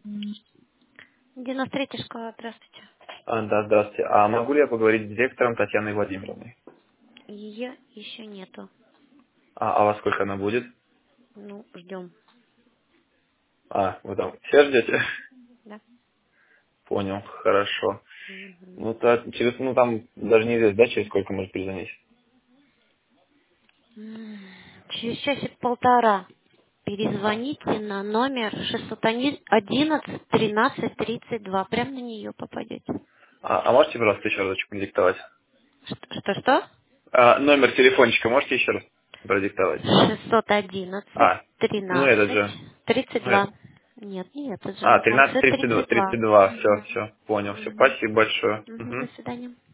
93-я школа, здравствуйте. Да, здравствуйте. А могу ли я поговорить с директором Татьяной Владимировной? Ее еще нету. А во сколько она будет? Ну, ждем. Вы там все ждете? Да. Понял, хорошо. Мгм. Там даже неизвестно, да, через сколько может перезвонить? М, Через часик-полтора перезвоните на номер 611 13 32. Прям на нее попадете. А можете, пожалуйста, еще разочек продиктовать? Что-что? Номер телефончика можете еще раз продиктовать? 611 Ну этот 13 же. 32. Нет, не этот же, в конце 1332, 32. 32, Мгм. все, понял. Все, Мгм. спасибо большое. Мгм, до Мгм. свидания.